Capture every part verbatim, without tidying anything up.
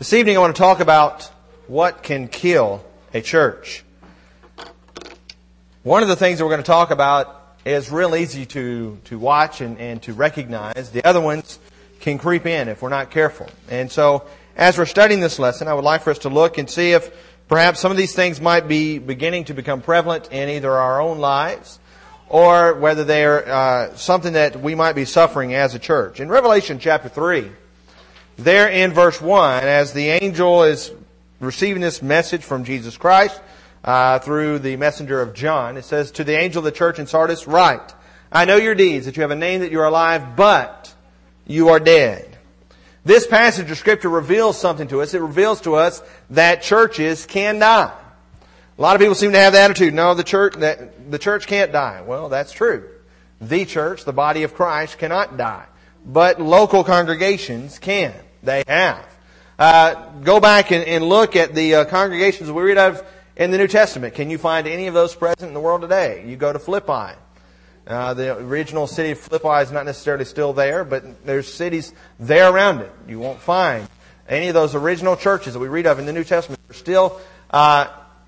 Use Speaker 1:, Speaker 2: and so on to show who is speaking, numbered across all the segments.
Speaker 1: This evening I want to talk about what can kill a church. One of the things that we're going to talk about is real easy to, to watch and, and to recognize. The other ones can creep in if we're not careful. And so, as we're studying this lesson, I would like for us to look and see if perhaps some of these things might be beginning to become prevalent in either our own lives or whether they are uh, something that we might be suffering as a church. In Revelation chapter three, there in verse one, as the angel is receiving this message from Jesus Christ uh, through the messenger of John, it says, "To the angel of the church in Sardis write, I know your deeds, that you have a name, that you are alive, but you are dead." This passage of Scripture reveals something to us. It reveals to us that churches can die. A lot of people seem to have the attitude, no, the church, that the church can't die. Well, that's true. The church, the body of Christ, cannot die. But local congregations can. They have. Uh, go back and, and look at the uh, congregations we read of in the New Testament. Can you find any of those present in the world today? You go to Philippi. Uh, the original city of Philippi is not necessarily still there, but there's cities there around it. You won't find any of those original churches that we read of in the New Testament are still uh,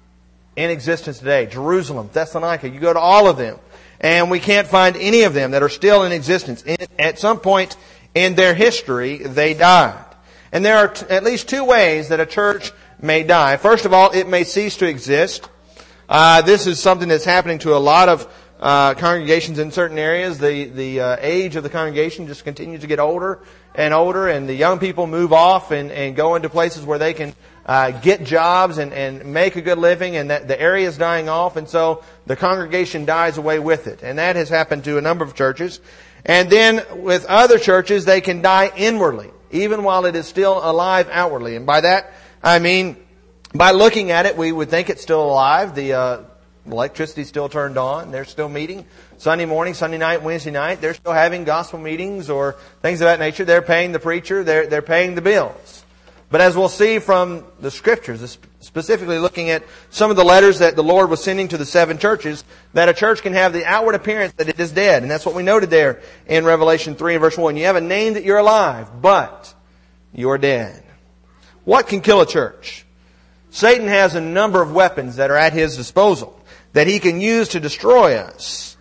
Speaker 1: in existence today. Jerusalem, Thessalonica, you go to all of them, and we can't find any of them that are still in existence. In, at some point in their history, they died. And there are t- at least two ways that a church may die. First of all, it may cease to exist. Uh, this is something that's happening to a lot of uh, congregations in certain areas. The the uh, age of the congregation just continues to get older and older, and the young people move off and, and go into places where they can uh, get jobs and, and make a good living, and that the area is dying off, and so the congregation dies away with it. And that has happened to a number of churches. And then with other churches, they can die inwardly, even while it is still alive outwardly. And by that, I mean, by looking at it, we would think it's still alive. The uh, electricity's still turned on. They're still meeting Sunday morning, Sunday night, Wednesday night. They're still having gospel meetings or things of that nature. They're paying the preacher. They're, they're paying the bills. But as we'll see from the Scriptures, specifically looking at some of the letters that the Lord was sending to the seven churches, that a church can have the outward appearance that it is dead. And that's what we noted there in Revelation three and verse one. You have a name that you're alive, but you are dead. What can kill a church? Satan has a number of weapons that are at his disposal that he can use to destroy us.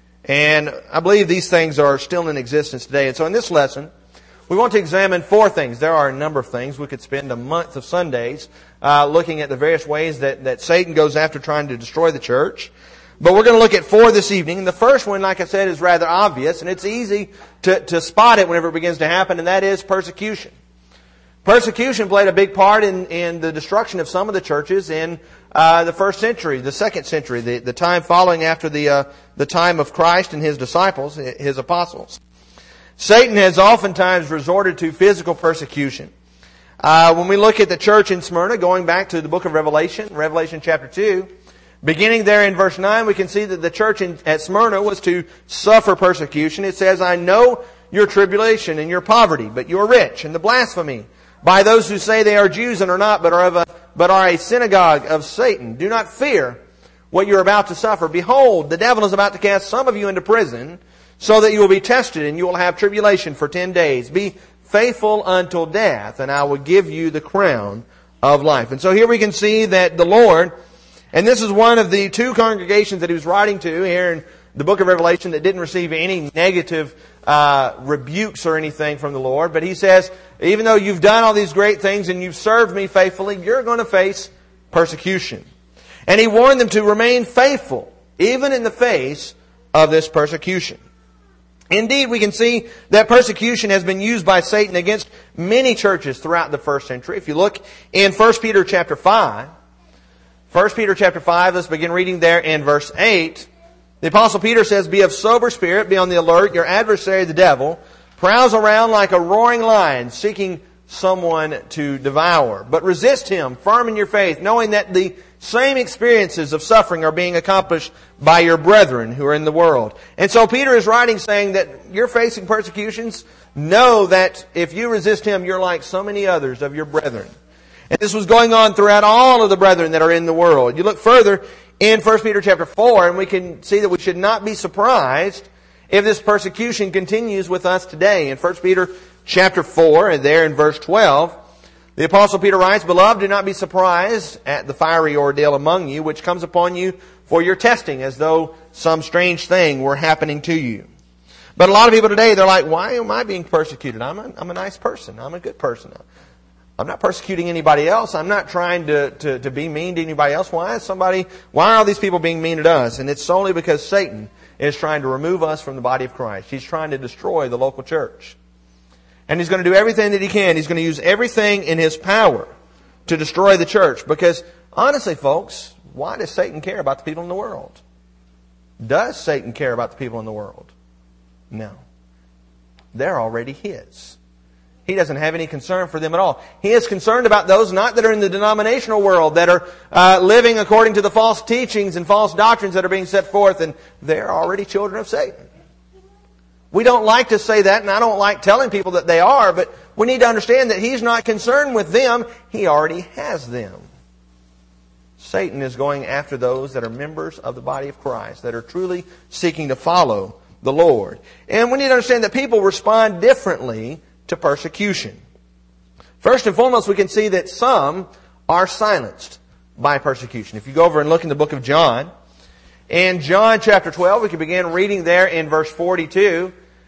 Speaker 1: And I believe these things are still in existence today. And so in this lesson, we want to examine four things. There are a number of things. We could spend a month of Sundays uh, looking at the various ways that, that Satan goes after trying to destroy the church. But we're going to look at four this evening. And the first one, like I said, is rather obvious, and it's easy to, to spot it whenever it begins to happen, and that is persecution. Persecution played a big part in, in the destruction of some of the churches in uh, the first century, the second century, the, the time following after the uh, the time of Christ and His disciples, His apostles. Satan has oftentimes resorted to physical persecution. Uh, when we look at the church in Smyrna, going back to the book of Revelation, Revelation chapter two, beginning there in verse nine, we can see that the church in, at Smyrna was to suffer persecution. It says, "I know your tribulation and your poverty, but you are rich, and the blasphemy by those who say they are Jews and are not, but are of a, but are a synagogue of Satan. Do not fear what you are about to suffer. Behold, the devil is about to cast some of you into prison, so that you will be tested, and you will have tribulation for ten days. Be faithful until death, and I will give you the crown of life." And so here we can see that the Lord, and this is one of the two congregations that He was writing to here in the book of Revelation that didn't receive any negative uh, rebukes or anything from the Lord. But He says, even though you've done all these great things and you've served Me faithfully, you're going to face persecution. And He warned them to remain faithful, even in the face of this persecution. Indeed, we can see that persecution has been used by Satan against many churches throughout the first century. If you look in First Peter chapter five, First Peter chapter five, let's begin reading there in verse eight. The Apostle Peter says, "Be of sober spirit, be on the alert. Your adversary, the devil, prowls around like a roaring lion, seeking someone to devour. But resist him, firm in your faith, knowing that the same experiences of suffering are being accomplished by your brethren who are in the world." And so Peter is writing saying that you're facing persecutions. Know that if you resist him, you're like so many others of your brethren. And this was going on throughout all of the brethren that are in the world. You look further in First Peter chapter four, and we can see that we should not be surprised if this persecution continues with us today. In First Peter chapter four, and there in verse twelve, The Apostle Peter writes, Beloved, do not be surprised at the fiery ordeal among you, which comes upon you for your testing, as though some strange thing were happening to you. But a lot of people today, they're like, why am I being persecuted? I'm a, I'm a nice person. I'm a good person. I'm not persecuting anybody else. I'm not trying to, to, to be mean to anybody else. Why is somebody, why are all these people being mean to us? And it's solely because Satan is trying to remove us from the body of Christ. He's trying to destroy the local church. And he's going to do everything that he can. He's going to use everything in his power to destroy the church. Because honestly, folks, why does Satan care about the people in the world? Does Satan care about the people in the world? No. They're already his. He doesn't have any concern for them at all. He is concerned about those not that are in the denominational world, that are uh, living according to the false teachings and false doctrines that are being set forth, and they're already children of Satan. We don't like to say that, and I don't like telling people that they are, but we need to understand that He's not concerned with them. He already has them. Satan is going after those that are members of the body of Christ, that are truly seeking to follow the Lord. And we need to understand that people respond differently to persecution. First and foremost, we can see that some are silenced by persecution. If you go over and look in the book of John, in John chapter twelve, we can begin reading there in verse forty-two,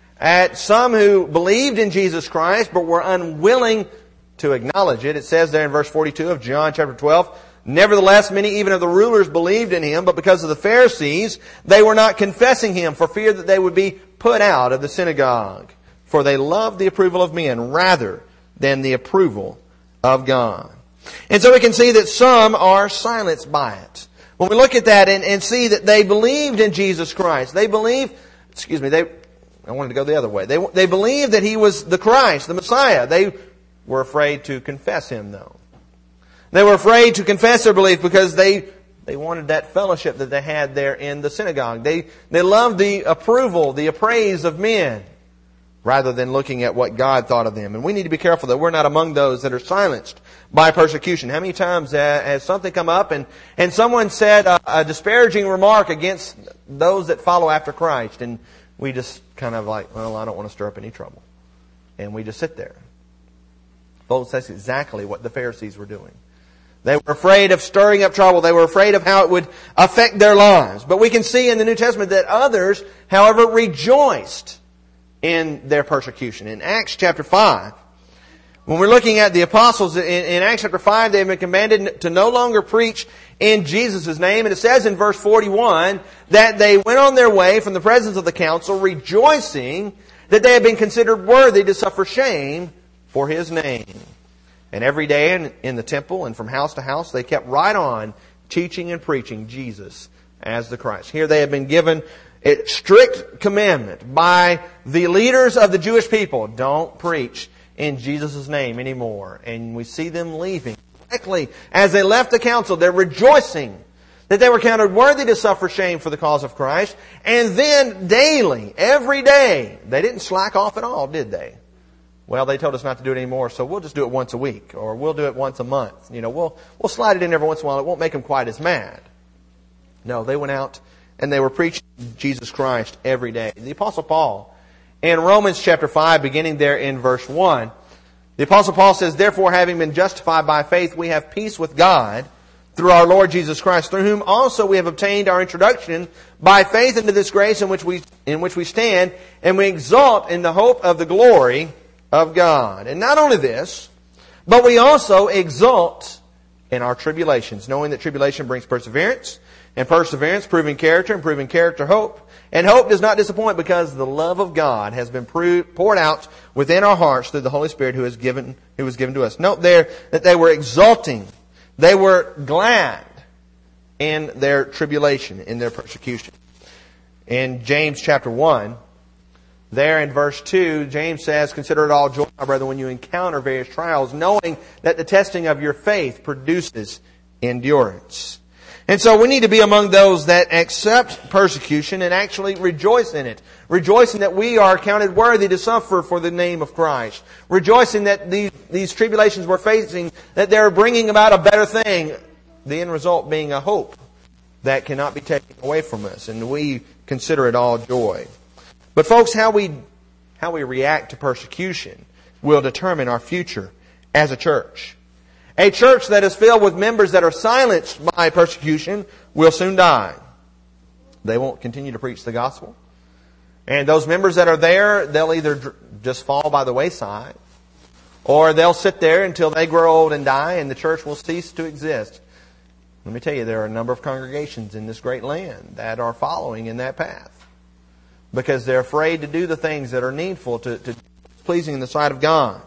Speaker 1: at some who believed in Jesus Christ but were unwilling to acknowledge it. It says there in verse forty-two of John chapter twelve, Nevertheless, many even of the rulers believed in Him, but because of the Pharisees, they were not confessing Him for fear that they would be put out of the synagogue. For they loved the approval of men rather than the approval of God. And so we can see that some are silenced by it. When we look at that and, and see that they believed in Jesus Christ, they believe, excuse me, they, I wanted to go the other way. They, they believed that He was the Christ, the Messiah. They were afraid to confess Him though. They were afraid to confess their belief because they, they wanted that fellowship that they had there in the synagogue. They, they loved the approval, the appraise of men, rather than looking at what God thought of them. And we need to be careful that we're not among those that are silenced by persecution. How many times has something come up and, and someone said a, a disparaging remark against those that follow after Christ, and we just kind of like, well, I don't want to stir up any trouble. And we just sit there. Folks, that's exactly what the Pharisees were doing. They were afraid of stirring up trouble. They were afraid of how it would affect their lives. But we can see in the New Testament that others, however, rejoiced in their persecution. In Acts chapter five, when we're looking at the apostles, in, in Acts chapter five, they have been commanded to no longer preach in Jesus' name. And it says in verse forty-one that they went on their way from the presence of the council, rejoicing that they had been considered worthy to suffer shame for His name. And every day in, in the temple and from house to house, they kept right on teaching and preaching Jesus as the Christ. Here they have been given a strict commandment by the leaders of the Jewish people. Don't preach in Jesus' name anymore. And we see them leaving. Exactly as they left the council, they're rejoicing that they were counted worthy to suffer shame for the cause of Christ. And then daily, every day, they didn't slack off at all, did they? Well, they told us not to do it anymore, so we'll just do it once a week, or we'll do it once a month. You know, we'll we'll slide it in every once in a while. It won't make them quite as mad. No, they went out and they were preaching Jesus Christ every day. The Apostle Paul, in Romans chapter five, beginning there in verse one, the Apostle Paul says, Therefore, having been justified by faith, we have peace with God through our Lord Jesus Christ, through whom also we have obtained our introduction by faith into this grace in which we in which we stand, and we exult in the hope of the glory of God. And not only this, but we also exult in our tribulations, knowing that tribulation brings perseverance, and perseverance proving character, and proving character hope. And hope does not disappoint because the love of God has been poured out within our hearts through the Holy Spirit who has given, who was given to us. Note there that they were exulting. They were glad in their tribulation, in their persecution. In James chapter one, there in verse two, James says, Consider it all joy, my brethren, when you encounter various trials, knowing that the testing of your faith produces endurance. And so we need to be among those that accept persecution and actually rejoice in it. Rejoicing that we are counted worthy to suffer for the name of Christ. Rejoicing that these, these tribulations we're facing, that they're bringing about a better thing. The end result being a hope that cannot be taken away from us. And we consider it all joy. But folks, how we, how we react to persecution will determine our future as a church. A church that is filled with members that are silenced by persecution will soon die. They won't continue to preach the gospel. And those members that are there, they'll either just fall by the wayside, or they'll sit there until they grow old and die, and the church will cease to exist. Let me tell you, there are a number of congregations in this great land that are following in that path, because they're afraid to do the things that are needful to, to pleasing in the sight of God.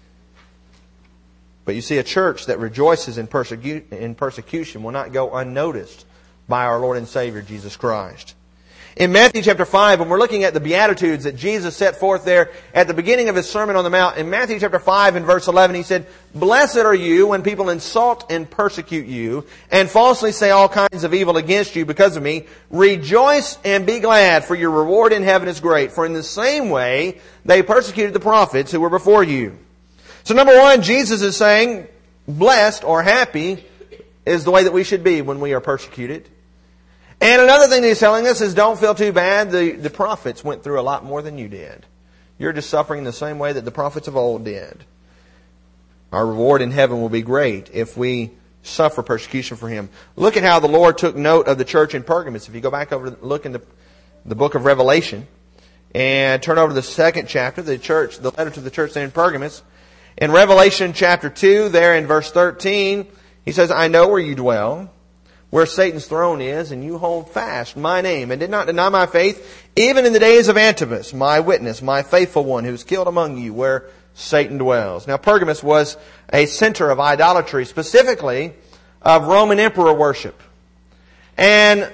Speaker 1: But you see, a church that rejoices in, persecu- in persecution will not go unnoticed by our Lord and Savior, Jesus Christ. In Matthew chapter five, when we're looking at the Beatitudes that Jesus set forth there at the beginning of His Sermon on the Mount, in Matthew chapter five and verse eleven, He said, "Blessed are you when people insult and persecute you, and falsely say all kinds of evil against you because of me. Rejoice and be glad, for your reward in heaven is great. For in the same way they persecuted the prophets who were before you." So number one, Jesus is saying, blessed or happy is the way that we should be when we are persecuted. And another thing that He's telling us is don't feel too bad. The, the prophets went through a lot more than you did. You're just suffering the same way that the prophets of old did. Our reward in heaven will be great if we suffer persecution for Him. Look at how the Lord took note of the church in Pergamos. If you go back over, look in the, the book of Revelation, and turn over to the second chapter, the church, the letter to the church there in Pergamos. In Revelation chapter two, there in verse thirteen, He says, "I know where you dwell, where Satan's throne is, and you hold fast my name, and did not deny my faith, even in the days of Antipas, my witness, my faithful one, who was killed among you, where Satan dwells." Now, Pergamos was a center of idolatry, specifically of Roman emperor worship. And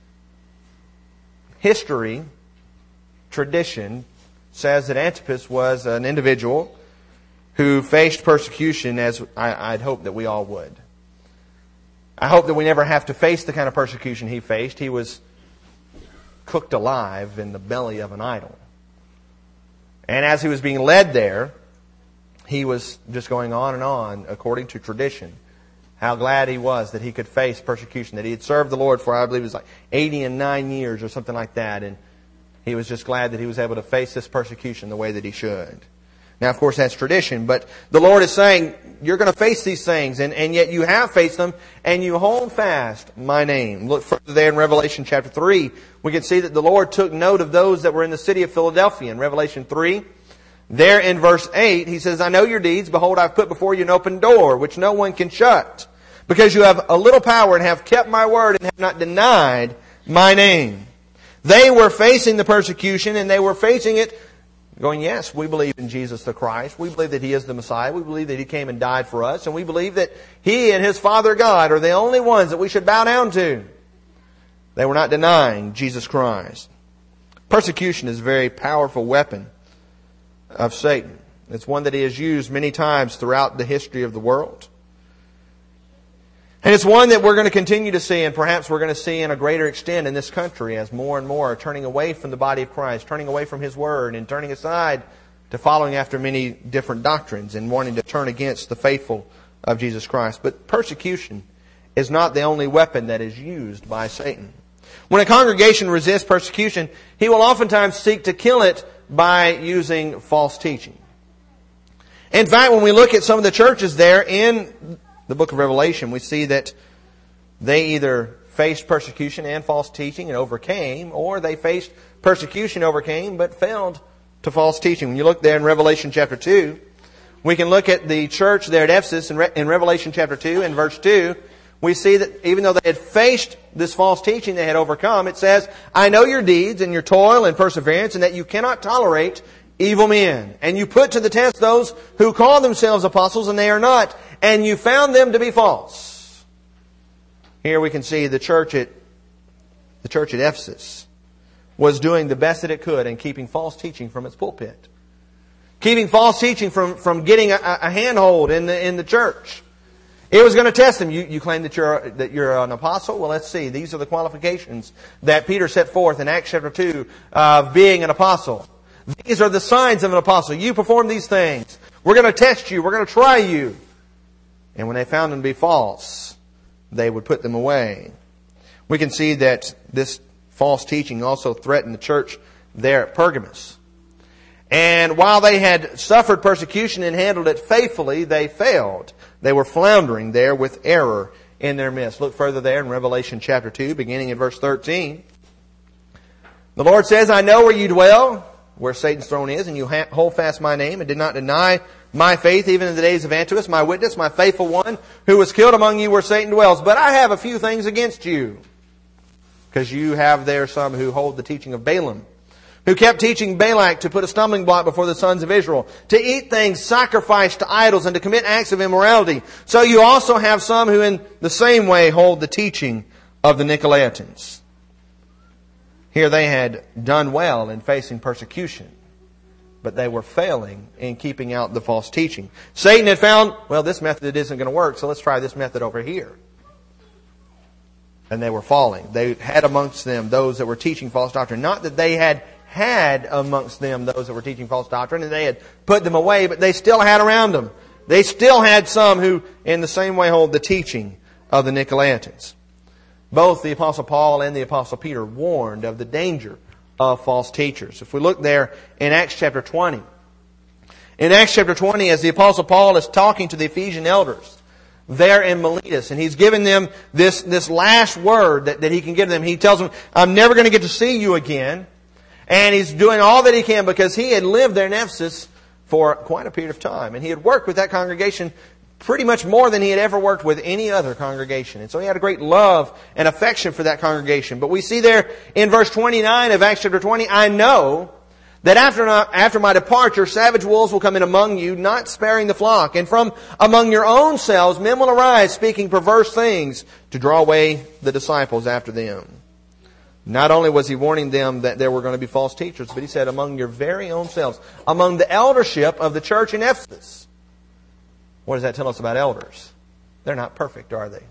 Speaker 1: history, tradition, says that Antipas was an individual who faced persecution as I, I'd hope that we all would. I hope that we never have to face the kind of persecution he faced. He was cooked alive in the belly of an idol. And as he was being led there, he was just going on and on, according to tradition, how glad he was that he could face persecution, that he had served the Lord for, I believe it was like eighty and nine years or something like that. And he was just glad that he was able to face this persecution the way that he should. Now, of course, that's tradition, but the Lord is saying, you're going to face these things, and, and yet you have faced them, and you hold fast my name. Look further there in Revelation chapter three. We can see that the Lord took note of those that were in the city of Philadelphia. In Revelation three, there in verse eight, He says, "I know your deeds. Behold, I've put before you an open door, which no one can shut. Because you have a little power and have kept my word and have not denied my name." They were facing the persecution, and they were facing it going, yes, we believe in Jesus the Christ. We believe that He is the Messiah. We believe that He came and died for us. And we believe that He and His Father God are the only ones that we should bow down to. They were not denying Jesus Christ. Persecution is a very powerful weapon of Satan. It's one that he has used many times throughout the history of the world. And it's one that we're going to continue to see, and perhaps we're going to see in a greater extent in this country as more and more are turning away from the body of Christ, turning away from His Word, and turning aside to following after many different doctrines and wanting to turn against the faithful of Jesus Christ. But persecution is not the only weapon that is used by Satan. When a congregation resists persecution, he will oftentimes seek to kill it by using false teaching. In fact, when we look at some of the churches there in the book of Revelation, we see that they either faced persecution and false teaching and overcame, or they faced persecution, overcame, but failed to false teaching. When you look there in Revelation chapter two, we can look at the church there at Ephesus in, Re- in Revelation chapter two and verse two. We see that even though they had faced this false teaching, they had overcome. It says, "I know your deeds and your toil and perseverance, and that you cannot tolerate evil men. And you put to the test those who call themselves apostles, and they are not. And you found them to be false." Here we can see the church at the church at Ephesus was doing the best that it could in keeping false teaching from its pulpit, keeping false teaching from, from getting a, a handhold in the in the church. It was going to test them. You, you claim that you're that you're an apostle? Well, let's see. These are the qualifications that Peter set forth in Acts chapter two of being an apostle. These are the signs of an apostle. You perform these things. We're going to test you. We're going to try you. And when they found them to be false, they would put them away. We can see that this false teaching also threatened the church there at Pergamos. And while they had suffered persecution and handled it faithfully, they failed. They were floundering there with error in their midst. Look further there in Revelation chapter two, beginning in verse thirteen. The Lord says, I know where you dwell, where Satan's throne is, and you hold fast my name and did not deny my faith even in the days of Antipas, my witness, my faithful one, who was killed among you where Satan dwells. But I have a few things against you, because you have there some who hold the teaching of Balaam, who kept teaching Balak to put a stumbling block before the sons of Israel, to eat things sacrificed to idols and to commit acts of immorality. So you also have some who in the same way hold the teaching of the Nicolaitans. Here they had done well in facing persecution, but they were failing in keeping out the false teaching. Satan had found, well, this method isn't going to work, so let's try this method over here. And they were falling. They had amongst them those that were teaching false doctrine. Not that they had had amongst them those that were teaching false doctrine and they had put them away, but they still had around them. They still had some who in the same way hold the teaching of the Nicolaitans. Both the Apostle Paul and the Apostle Peter warned of the danger of false teachers. If we look there in Acts chapter twenty. In Acts chapter twenty, as the Apostle Paul is talking to the Ephesian elders there in Miletus, and he's giving them this, this last word that, that he can give them. He tells them, I'm never going to get to see you again. And he's doing all that he can because he had lived there in Ephesus for quite a period of time. And he had worked with that congregation pretty much more than he had ever worked with any other congregation. And so he had a great love and affection for that congregation. But we see there in verse twenty-nine of Acts chapter twenty, I know that after, after my departure, savage wolves will come in among you, not sparing the flock. And from among your own selves, men will arise, speaking perverse things to draw away the disciples after them. Not only was he warning them that there were going to be false teachers, but he said, among your very own selves, among the eldership of the church in Ephesus. What does that tell us about elders? They're not perfect, are they?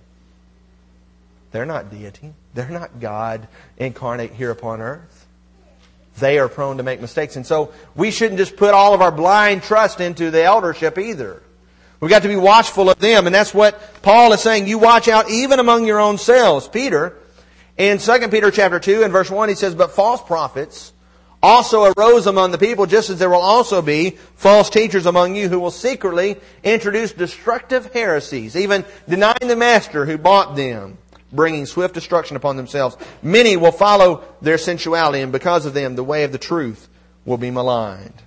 Speaker 1: They're not deity. They're not God incarnate here upon earth. They are prone to make mistakes. And so we shouldn't just put all of our blind trust into the eldership either. We've got to be watchful of them. And that's what Paul is saying. You watch out even among your own selves. Peter, in Second Peter chapter two and verse one, he says, but false prophets also arose among the people, just as there will also be false teachers among you who will secretly introduce destructive heresies, even denying the master who bought them, bringing swift destruction upon themselves. Many will follow their sensuality, and because of them the way of the truth will be maligned.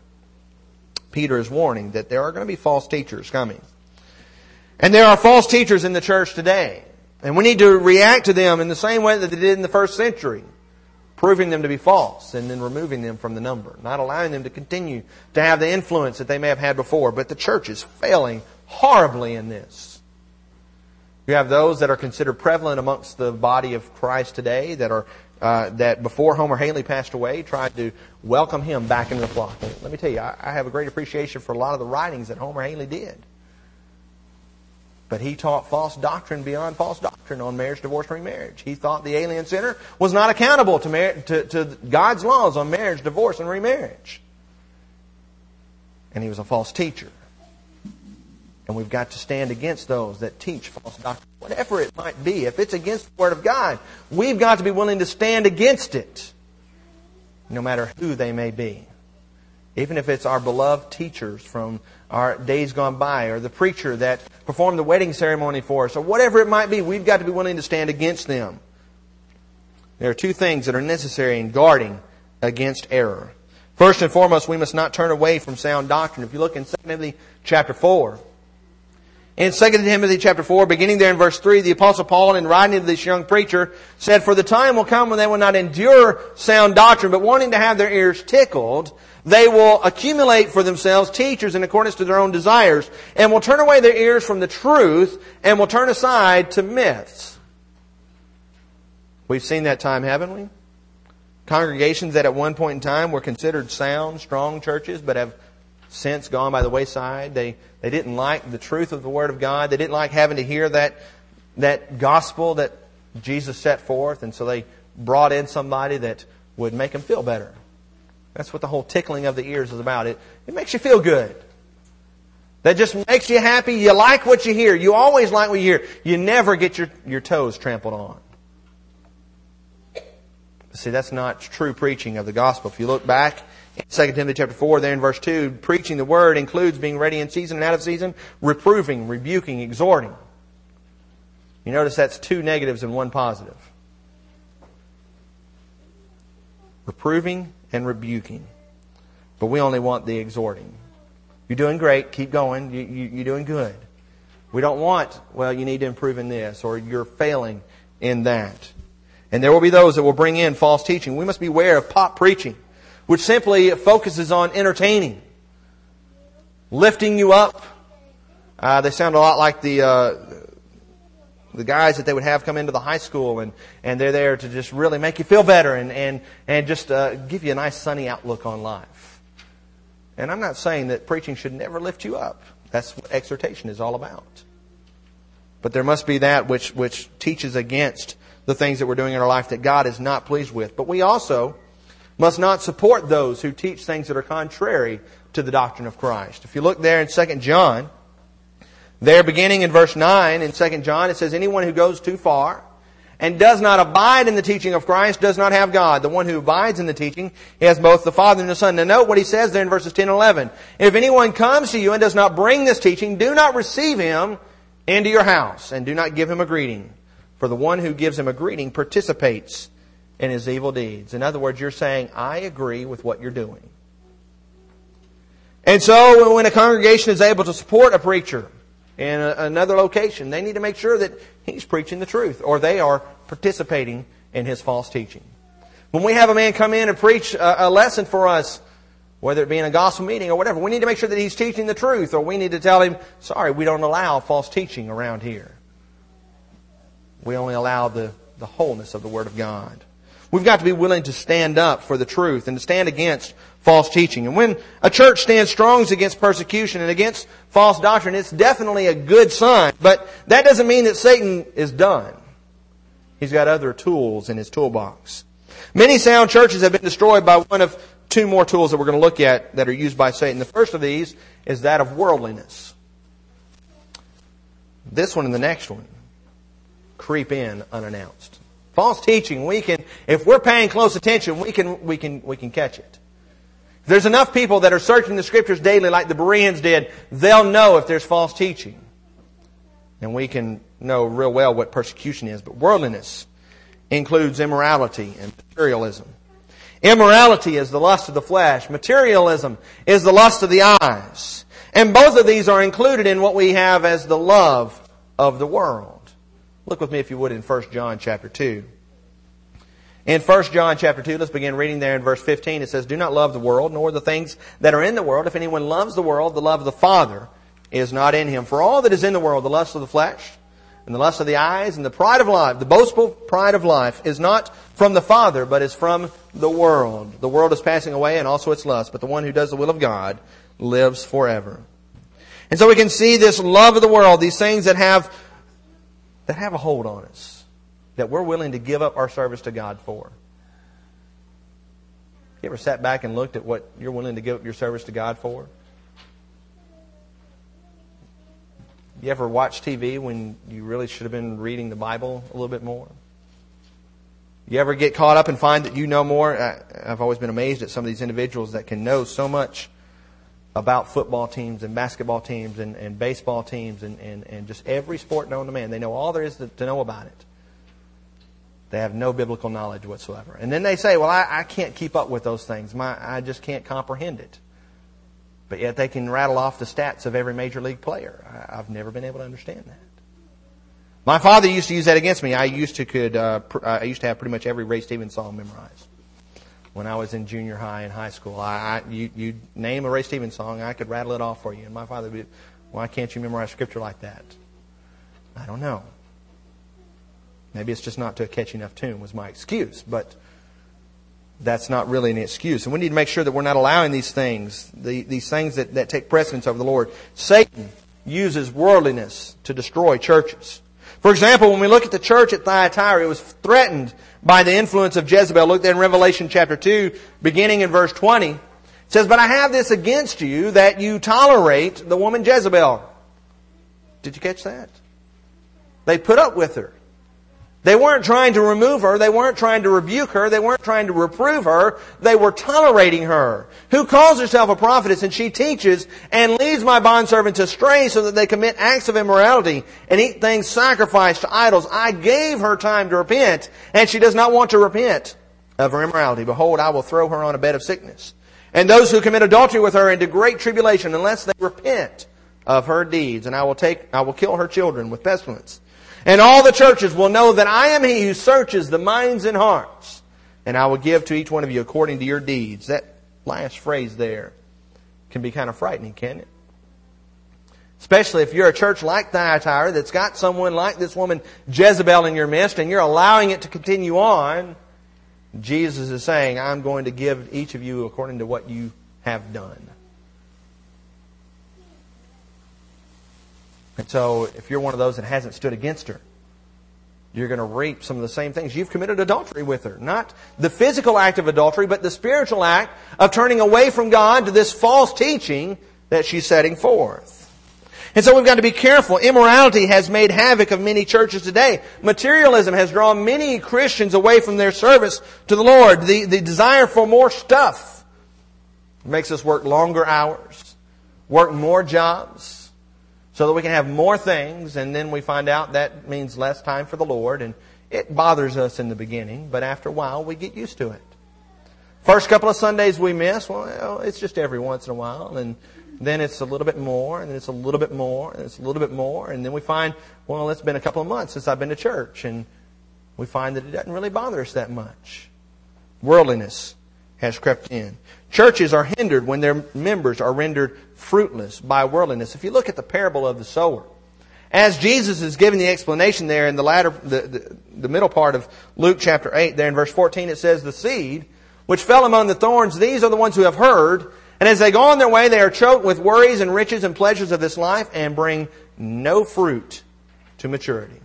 Speaker 1: Peter is warning that there are going to be false teachers coming. And there are false teachers in the church today. And we need to react to them in the same way that they did in the first century. Proving them to be false and then removing them from the number. Not allowing them to continue to have the influence that they may have had before. But the church is failing horribly in this. You have those that are considered prevalent amongst the body of Christ today that are uh, that before Homer Haley passed away tried to welcome him back into the flock. And let me tell you, I, I have a great appreciation for a lot of the writings that Homer Haley did. But he taught false doctrine beyond false doctrine on marriage, divorce, and remarriage. He thought the alien sinner was not accountable to, mar- to, to God's laws on marriage, divorce, and remarriage. And he was a false teacher. And we've got to stand against those that teach false doctrine. Whatever it might be, if it's against the Word of God, we've got to be willing to stand against it. No matter who they may be. Even if it's our beloved teachers from our days gone by, or the preacher that performed the wedding ceremony for us, or whatever it might be, we've got to be willing to stand against them. There are two things that are necessary in guarding against error. First and foremost, we must not turn away from sound doctrine. If you look in Second Timothy chapter four, in Second Timothy chapter four, beginning there in verse three, the Apostle Paul, in writing to this young preacher, said, for the time will come when they will not endure sound doctrine, but wanting to have their ears tickled, they will accumulate for themselves teachers in accordance to their own desires, and will turn away their ears from the truth, and will turn aside to myths. We've seen that time, haven't we? Congregations that at one point in time were considered sound, strong churches, but have since gone by the wayside. They they didn't like the truth of the Word of God. They didn't like having to hear that that gospel that Jesus set forth, and so they brought in somebody that would make them feel better. That's what the whole tickling of the ears is about. It, it makes you feel good. That just makes you happy. You like what you hear. You always like what you hear. You never get your, your toes trampled on. See, that's not true preaching of the gospel. If you look back Second Timothy chapter four, there in verse two, preaching the word includes being ready in season and out of season, reproving, rebuking, exhorting. You notice that's two negatives and one positive. Reproving and rebuking. But we only want the exhorting. You're doing great, keep going, you, you, you're doing good. We don't want, well, you need to improve in this, or you're failing in that. And there will be those that will bring in false teaching. We must beware of pop preaching, which simply focuses on entertaining, lifting you up. Uh, they sound a lot like the uh, the guys that they would have come into the high school, and, and they're there to just really make you feel better and and and just uh, give you a nice sunny outlook on life. And I'm not saying that preaching should never lift you up. That's what exhortation is all about. But there must be that which which teaches against the things that we're doing in our life that God is not pleased with. But we also must not support those who teach things that are contrary to the doctrine of Christ. If you look there in Second John, there beginning in verse nine in Second John, it says, anyone who goes too far and does not abide in the teaching of Christ does not have God. The one who abides in the teaching, he has both the Father and the Son. Now note what he says there in verses ten and eleven. If anyone comes to you and does not bring this teaching, do not receive him into your house, and do not give him a greeting. For the one who gives him a greeting participates in his evil deeds. In other words, you're saying, I agree with what you're doing. And so when a congregation is able to support a preacher in a, another location, they need to make sure that he's preaching the truth, or they are participating in his false teaching. When we have a man come in and preach a, a lesson for us, whether it be in a gospel meeting or whatever, we need to make sure that he's teaching the truth, or we need to tell him, sorry, we don't allow false teaching around here. We only allow the, the wholeness of the Word of God. We've got to be willing to stand up for the truth and to stand against false teaching. And when a church stands strong against persecution and against false doctrine, it's definitely a good sign. But that doesn't mean that Satan is done. He's got other tools in his toolbox. Many sound churches have been destroyed by one of two more tools that we're going to look at that are used by Satan. The first of these is that of worldliness. This one and the next one creep in unannounced. False teaching, we can, if we're paying close attention, we can, we can, we can catch it. If there's enough people that are searching the Scriptures daily like the Bereans did, they'll know if there's false teaching. And we can know real well what persecution is. But worldliness includes immorality and materialism. Immorality is the lust of the flesh. Materialism is the lust of the eyes. And both of these are included in what we have as the love of the world. Look with me, if you would, in First John chapter two. In First John chapter two, let's begin reading there in verse fifteen. It says, do not love the world, nor the things that are in the world. If anyone loves the world, the love of the Father is not in him. For all that is in the world, the lust of the flesh, and the lust of the eyes, and the pride of life, the boastful pride of life, is not from the Father, but is from the world. The world is passing away, and also its lust, but the one who does the will of God lives forever. And so we can see this love of the world, these things that have that have a hold on us, that we're willing to give up our service to God for. You ever sat back and looked at what you're willing to give up your service to God for? You ever watch T V when you really should have been reading the Bible a little bit more? You ever get caught up and find that you know more? I, I've always been amazed at some of these individuals that can know so much about football teams and basketball teams and, and baseball teams and, and, and just every sport known to man. They know all there is to, to know about it. They have no biblical knowledge whatsoever. And then they say, well, I, I can't keep up with those things. My, I just can't comprehend it. But yet they can rattle off the stats of every major league player. I, I've never been able to understand that. My father used to use that against me. I used to could uh, pr- I used to have pretty much every Ray Stevens song memorized. When I was in junior high and high school, I, I you you name a Ray Stevens song, I could rattle it off for you. And my father would, why can't you memorize Scripture like that? I don't know. Maybe it's just not to a catchy enough tune was my excuse, but that's not really an excuse. And we need to make sure that we're not allowing these things, the, these things that, that take precedence over the Lord. Satan uses worldliness to destroy churches. For example, when we look at the church at Thyatira, it was threatened by the influence of Jezebel. Look there in Revelation chapter two, beginning in verse twenty. It says, but I have this against you, that you tolerate the woman Jezebel. Did you catch that? They put up with her. They weren't trying to remove her. They weren't trying to rebuke her. They weren't trying to reprove her. They were tolerating her. Who calls herself a prophetess, and she teaches and leads my bondservants astray so that they commit acts of immorality and eat things sacrificed to idols. I gave her time to repent, and she does not want to repent of her immorality. Behold, I will throw her on a bed of sickness, and those who commit adultery with her into great tribulation, unless they repent of her deeds. And I will take, I will kill her children with pestilence. And all the churches will know that I am He who searches the minds and hearts. And I will give to each one of you according to your deeds. That last phrase there can be kind of frightening, can't it? Especially if you're a church like Thyatira that's got someone like this woman Jezebel in your midst, and you're allowing it to continue on. Jesus is saying, I'm going to give each of you according to what you have done. And so, if you're one of those that hasn't stood against her, you're going to reap some of the same things. You've committed adultery with her. Not the physical act of adultery, but the spiritual act of turning away from God to this false teaching that she's setting forth. And so we've got to be careful. Immorality has made havoc of many churches today. Materialism has drawn many Christians away from their service to the Lord. The, the desire for more stuff makes us work longer hours, work more jobs, so that we can have more things, and then we find out that means less time for the Lord. And it bothers us in the beginning, but after a while we get used to it. First couple of Sundays we miss, well, it's just every once in a while. And then it's a little bit more, and then it's a little bit more, and it's a little bit more. And then we find, well, it's been a couple of months since I've been to church. And we find that it doesn't really bother us that much. Worldliness has crept in. Churches are hindered when their members are rendered fruitless by worldliness. If you look at the parable of the sower, as Jesus is giving the explanation there in the latter, the, the, the middle part of Luke chapter eight, there in verse fourteen, it says, the seed which fell among the thorns, these are the ones who have heard, and as they go on their way, they are choked with worries and riches and pleasures of this life, and bring no fruit to maturity.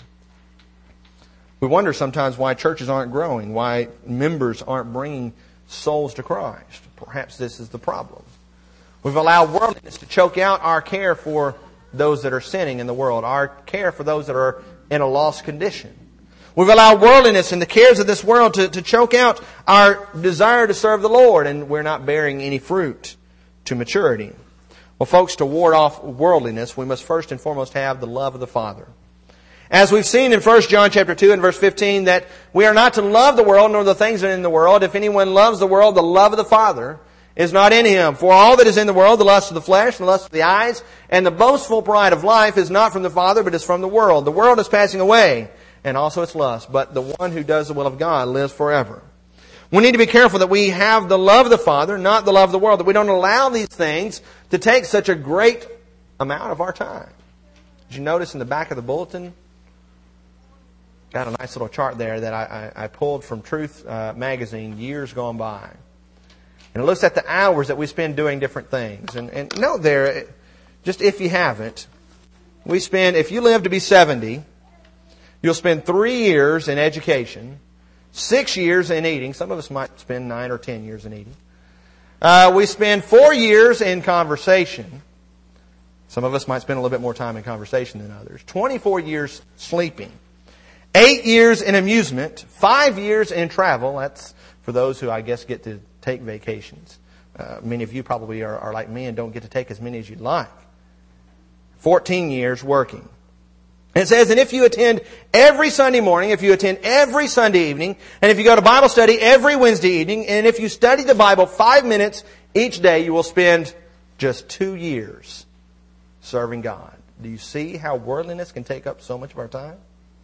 Speaker 1: We wonder sometimes why churches aren't growing, why members aren't bringing souls to Christ. Perhaps this is the problem. We've allowed worldliness to choke out our care for those that are sinning in the world, our care for those that are in a lost condition. We've allowed worldliness and the cares of this world to, to choke out our desire to serve the Lord, and we're not bearing any fruit to maturity. Well, folks, to ward off worldliness, we must first and foremost have the love of the Father. As we've seen in First John chapter two and verse fifteen, that we are not to love the world nor the things that are in the world. If anyone loves the world, the love of the Father is not in him. For all that is in the world, the lust of the flesh, the lust of the eyes, and the boastful pride of life is not from the Father, but is from the world. The world is passing away, and also its lust. But the one who does the will of God lives forever. We need to be careful that we have the love of the Father, not the love of the world. That we don't allow these things to take such a great amount of our time. Did you notice in the back of the bulletin? Got a nice little chart there that I, I, I pulled from Truth uh, magazine years gone by. And it looks at the hours that we spend doing different things. And, and note there, just if you haven't, we spend, if you live to be seventy, you'll spend three years in education, six years in eating. Some of us might spend nine or ten years in eating. Uh, we spend four years in conversation. Some of us might spend a little bit more time in conversation than others. twenty-four years sleeping. Eight years in amusement. Five years in travel. That's for those who, I guess, get to take vacations. Uh, many of you probably are, are like me and don't get to take as many as you'd like. fourteen years working. And it says, and if you attend every Sunday morning, if you attend every Sunday evening, and if you go to Bible study every Wednesday evening, and if you study the Bible five minutes each day, you will spend just two years serving God. Do you see how worldliness can take up so much of our time?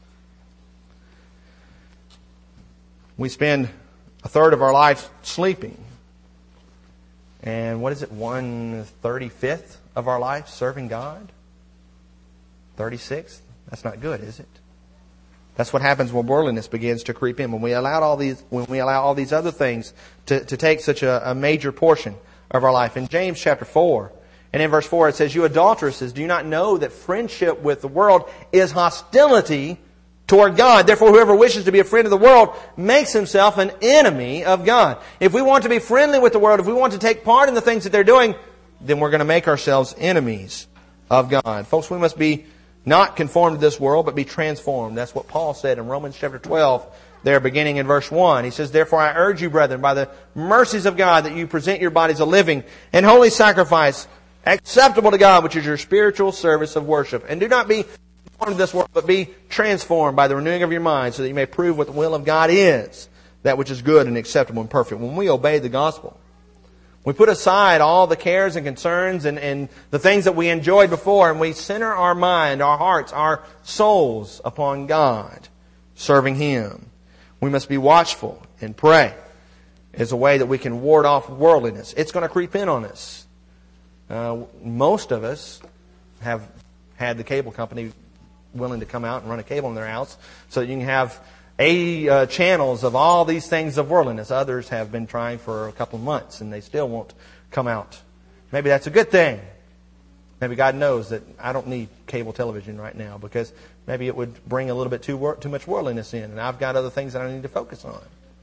Speaker 1: We spend a third of our life sleeping. And what is it, one thirty-fifth of our life serving God? thirty-sixth? That's not good, is it? That's what happens when worldliness begins to creep in. When we allow all these, when we allow all these other things to, to take such a, a major portion of our life. In James chapter four, and in verse four it says, you adulteresses, do you not know that friendship with the world is hostility toward God? Therefore, whoever wishes to be a friend of the world makes himself an enemy of God. If we want to be friendly with the world, if we want to take part in the things that they're doing, then we're going to make ourselves enemies of God. Folks, we must be Not conformed to this world, but be transformed. That's what Paul said in Romans chapter twelve, there beginning in verse one. He says, therefore I urge you, brethren, by the mercies of God, that you present your bodies a living and holy sacrifice, acceptable to God, which is your spiritual service of worship. And do not be conformed to this world, but be transformed by the renewing of your mind, so that you may prove what the will of God is, that which is good and acceptable and perfect. When we obey the gospel, we put aside all the cares and concerns and, and the things that we enjoyed before, and we center our mind, our hearts, our souls upon God, serving Him. We must be watchful and pray as a way that we can ward off worldliness. It's going to creep in on us. Uh, most of us have had the cable company willing to come out and run a cable in their house so that you can have eighty uh, channels of all these things of worldliness. Others have been trying for a couple of months and they still won't come out. Maybe that's a good thing. Maybe God knows that I don't need cable television right now because maybe it would bring a little bit too wor- too much worldliness in, and I've got other things that I need to focus on.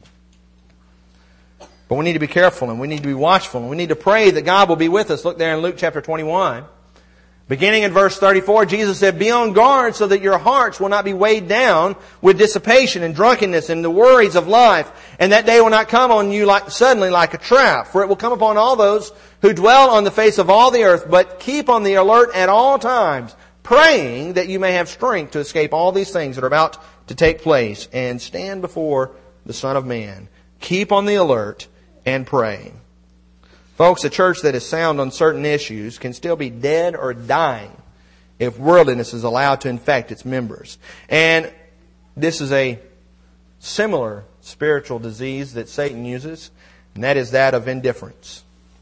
Speaker 1: But we need to be careful and we need to be watchful and we need to pray that God will be with us. Look there in Luke chapter twenty-one. Beginning in verse thirty-four, Jesus said, be on guard so that your hearts will not be weighed down with dissipation and drunkenness and the worries of life. And that day will not come on you like suddenly like a trap. For it will come upon all those who dwell on the face of all the earth. But keep on the alert at all times, praying that you may have strength to escape all these things that are about to take place and stand before the Son of Man. Keep on the alert and pray. Folks, a church that is sound on certain issues can still be dead or dying if worldliness is allowed to infect its members. And this is a similar spiritual disease that Satan uses, and that is that of indifference.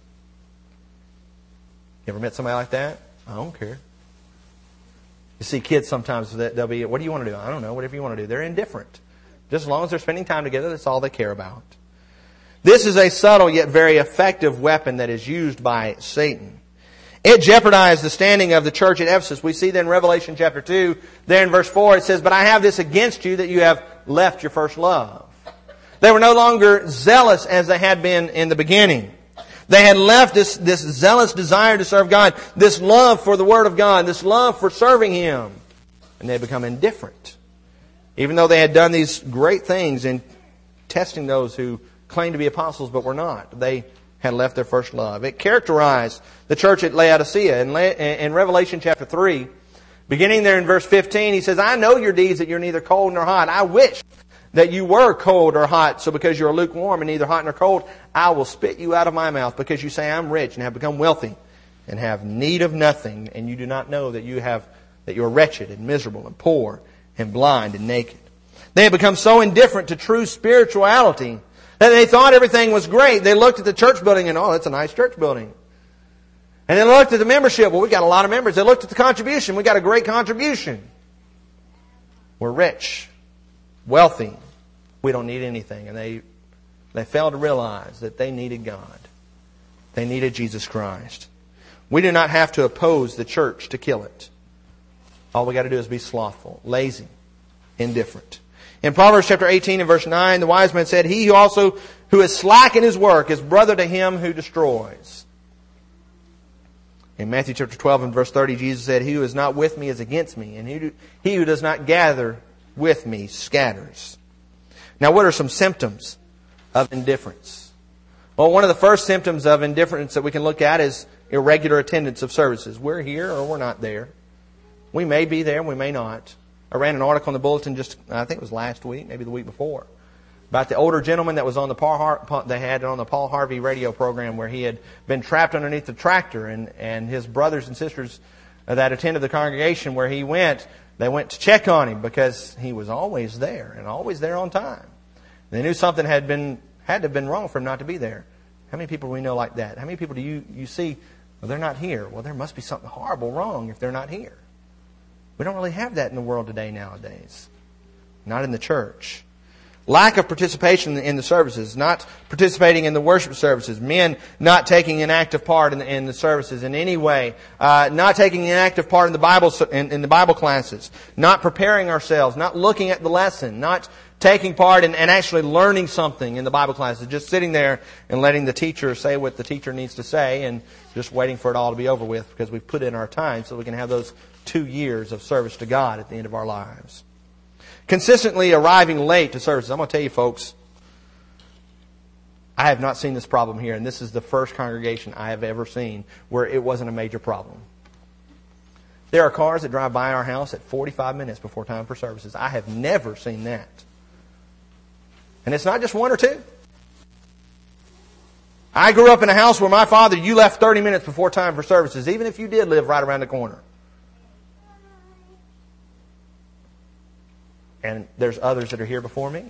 Speaker 1: You ever met somebody like that? I don't care. You see kids sometimes, they'll be, what do you want to do? I don't know, whatever you want to do. They're indifferent. Just as long as they're spending time together, that's all they care about. This is a subtle yet very effective weapon that is used by Satan. It jeopardized the standing of the church at Ephesus. We see then in Revelation chapter two, there in verse four, it says, but I have this against you that you have left your first love. They were no longer zealous as they had been in the beginning. They had left this, this zealous desire to serve God, this love for the Word of God, this love for serving Him. And they had become indifferent. Even though they had done these great things in testing those who claimed to be apostles but were not. They had left their first love. It characterized the church at Laodicea. In, in Revelation chapter three, beginning there in verse fifteen, he says, I know your deeds, that you're neither cold nor hot. I wish that you were cold or hot. So because you're lukewarm and neither hot nor cold, I will spit you out of my mouth, because you say I'm rich and have become wealthy and have need of nothing, and you do not know that you have that you're wretched and miserable and poor and blind and naked. They had become so indifferent to true spirituality that they thought everything was great. They looked at the church building and, oh, that's a nice church building. And they looked at the membership. Well, we got a lot of members. They looked at the contribution. We got a great contribution. We're rich, wealthy. We don't need anything. And they, they failed to realize that they needed God. They needed Jesus Christ. We do not have to oppose the church to kill it. All we got to do is be slothful, lazy, indifferent. In Proverbs chapter eighteen and verse nine, the wise man said, he who also who is slack in his work is brother to him who destroys. In Matthew chapter twelve and verse thirty, Jesus said, he who is not with me is against me, and he who, he who does not gather with me scatters. Now, what are some symptoms of indifference? Well, one of the first symptoms of indifference that we can look at is irregular attendance of services. We're here or we're not there. We may be there, we may not. I ran an article in the bulletin just, I think it was last week, maybe the week before, about the older gentleman that was on the Paul Har- they had on the Paul Harvey radio program, where he had been trapped underneath the tractor, and, and his brothers and sisters that attended the congregation where he went, they went to check on him because he was always there and always there on time. They knew something had been had to have been wrong for him not to be there. How many people do we know like that? How many people do you, you see, well, they're not here. Well, there must be something horrible wrong if they're not here. We don't really have that in the world today nowadays. Not in the church. Lack of participation in the services, not participating in the worship services, men not taking an active part in the, in the services in any way, uh, not taking an active part in the Bible in, in the Bible classes, not preparing ourselves, not looking at the lesson, not taking part in, and actually learning something in the Bible classes, just sitting there and letting the teacher say what the teacher needs to say and just waiting for it all to be over with because we've put in our time so we can have those two years of service to God at the end of our lives. Consistently arriving late to services. I'm going to tell you, folks, I have not seen this problem here, and this is the first congregation I have ever seen where it wasn't a major problem. There are cars that drive by our house at forty-five minutes before time for services. I have never seen that. And it's not just one or two. I grew up in a house where my father, you left thirty minutes before time for services, even if you did live right around the corner. And there's others that are here before me.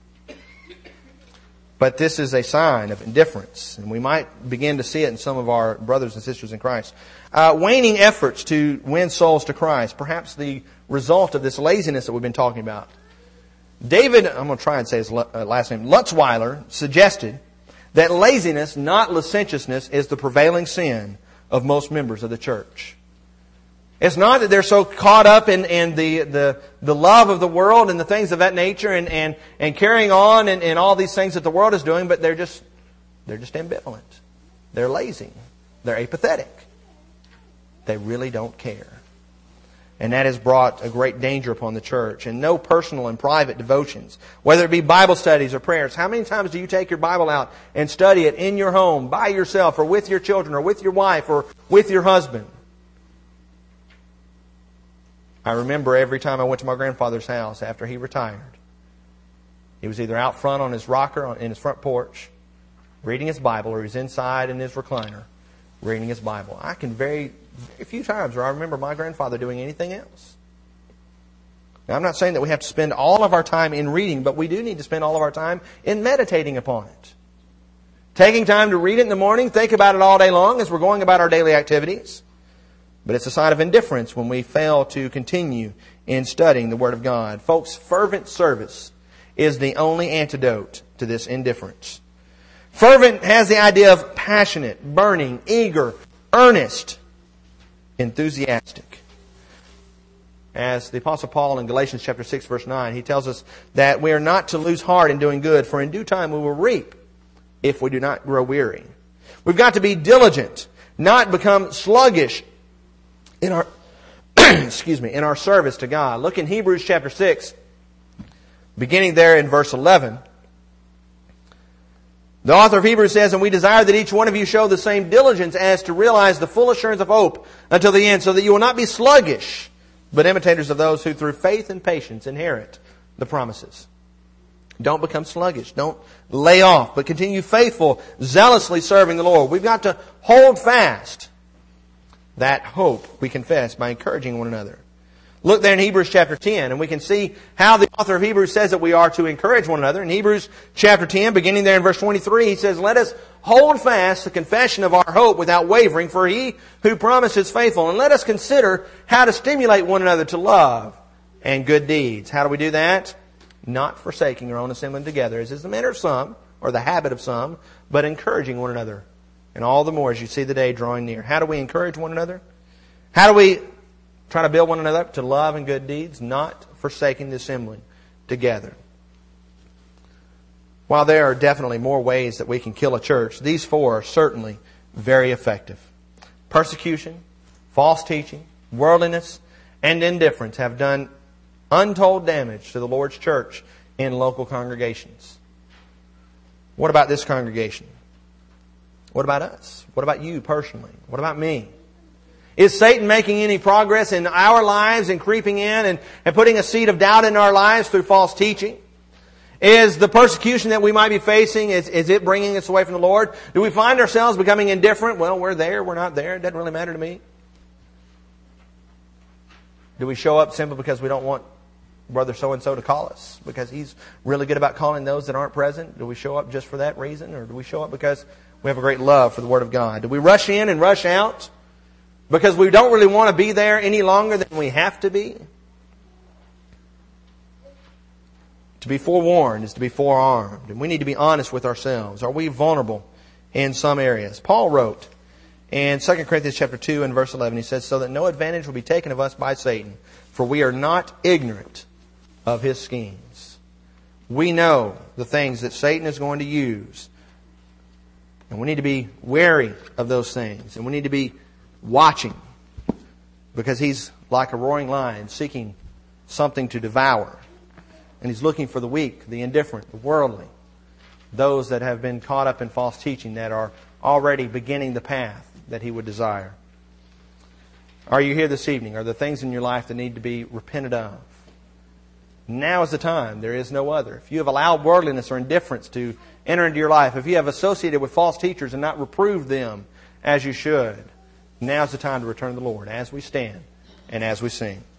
Speaker 1: But this is a sign of indifference, and we might begin to see it in some of our brothers and sisters in Christ. Uh, waning efforts to win souls to Christ, perhaps the result of this laziness that we've been talking about. David, I'm going to try and say his last name, Lutzweiler, suggested that laziness, not licentiousness, is the prevailing sin of most members of the church. It's not that they're so caught up in, in the, the, the love of the world and the things of that nature and, and, and carrying on and, and all these things that the world is doing, but they're just, they're just ambivalent. They're lazy. They're apathetic. They really don't care. And that has brought a great danger upon the church. And no personal and private devotions, whether it be Bible studies or prayers. How many times do you take your Bible out and study it in your home, by yourself, or with your children, or with your wife, or with your husband? I remember every time I went to my grandfather's house after he retired, he was either out front on his rocker on, in his front porch, reading his Bible, or he was inside in his recliner, reading his Bible. I can very, very few times where I remember my grandfather doing anything else. Now, I'm not saying that we have to spend all of our time in reading, but we do need to spend all of our time in meditating upon it. Taking time to read it in the morning, think about it all day long as we're going about our daily activities. But it's a sign of indifference when we fail to continue in studying the Word of God. Folks, fervent service is the only antidote to this indifference. Fervent has the idea of passionate, burning, eager, earnest, enthusiastic. As the Apostle Paul in Galatians chapter six, verse nine, he tells us that we are not to lose heart in doing good, for in due time we will reap if we do not grow weary. We've got to be diligent, not become sluggish in our excuse me, in our service to God. Look in Hebrews chapter six, beginning there in verse eleven. The author of Hebrews says, "And we desire that each one of you show the same diligence as to realize the full assurance of hope until the end, so that you will not be sluggish, but imitators of those who through faith and patience inherit the promises." Don't become sluggish. Don't lay off, but continue faithful, zealously serving the Lord. We've got to hold fast that hope we confess by encouraging one another. Look there in Hebrews chapter ten, and we can see how the author of Hebrews says that we are to encourage one another. In Hebrews chapter ten, beginning there in verse twenty-three, he says, "Let us hold fast the confession of our hope without wavering, for he who promised is faithful. And let us consider how to stimulate one another to love and good deeds." How do we do that? Not forsaking our own assembling together, as is the manner of some, or the habit of some, but encouraging one another. And all the more as you see the day drawing near. How do we encourage one another? How do we try to build one another up to love and good deeds? Not forsaking the assembling together. While there are definitely more ways that we can kill a church, these four are certainly very effective. Persecution, false teaching, worldliness, and indifference have done untold damage to the Lord's church in local congregations. What about this congregation? What about us? What about you personally? What about me? Is Satan making any progress in our lives and creeping in and, and putting a seed of doubt in our lives through false teaching? Is the persecution that we might be facing, is, is it bringing us away from the Lord? Do we find ourselves becoming indifferent? Well, we're there, we're not there. It doesn't really matter to me. Do we show up simply because we don't want brother so-and-so to call us? Because he's really good about calling those that aren't present? Do we show up just for that reason? Or do we show up because we have a great love for the Word of God? Do we rush in and rush out because we don't really want to be there any longer than we have to be? To be forewarned is to be forearmed. And we need to be honest with ourselves. Are we vulnerable in some areas? Paul wrote in Second Corinthians chapter two and verse eleven, he says, "So that no advantage will be taken of us by Satan, for we are not ignorant of his schemes." We know the things that Satan is going to use. And we need to be wary of those things. And we need to be watching. Because he's like a roaring lion seeking something to devour. And he's looking for the weak, the indifferent, the worldly, those that have been caught up in false teaching that are already beginning the path that he would desire. Are you here this evening? Are there things in your life that need to be repented of? Now is the time. There is no other. If you have allowed worldliness or indifference to enter into your life, if you have associated with false teachers and not reproved them as you should, now is the time to return to the Lord as we stand and as we sing.